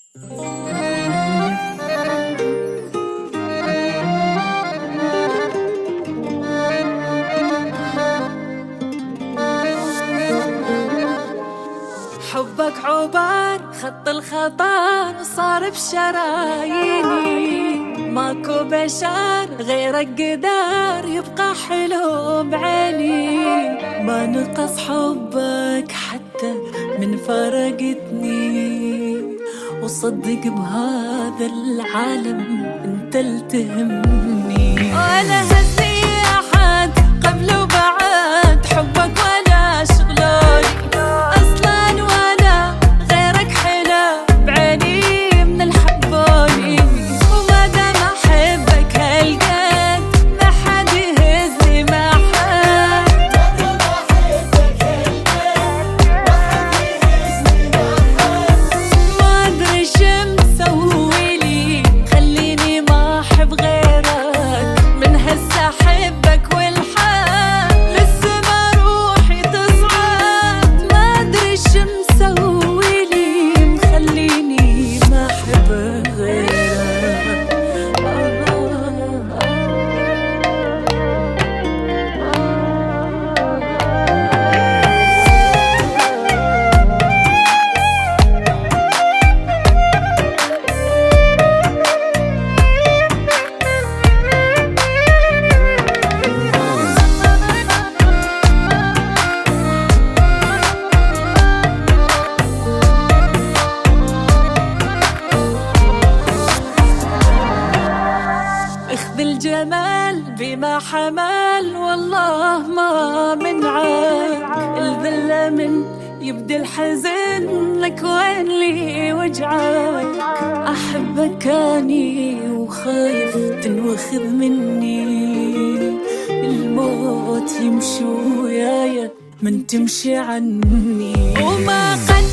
حبك عبار خط الخطر صار بشراييني، ماكو بشر غيرك قدر يبقى حلو بعيني. ما نقص حبك حتى من فرقتني، وصدق بهذا العالم انت التهمني. ولا هزني احد قبل وبعد حبك ولا شغلوني اصلا، ولا غيرك حلو بعيني من الحبوني. وما دام احبك هالقد ما حد يهزني ما حد، ما ادري شو مسويلي خليني ما احب غيرك. من هسه احبك والحال لسه ما روحي تصعد، ما ادري شو مسويلي مخليني ما احب غيرك. اخذ الجمال بما حمل والله ما منعك، الذلة من يبدي الحزن لك وين لي وجعك. احبك اني وخايف تنوخذ مني، الموت يمشي وياي من تمشي عني. وما قد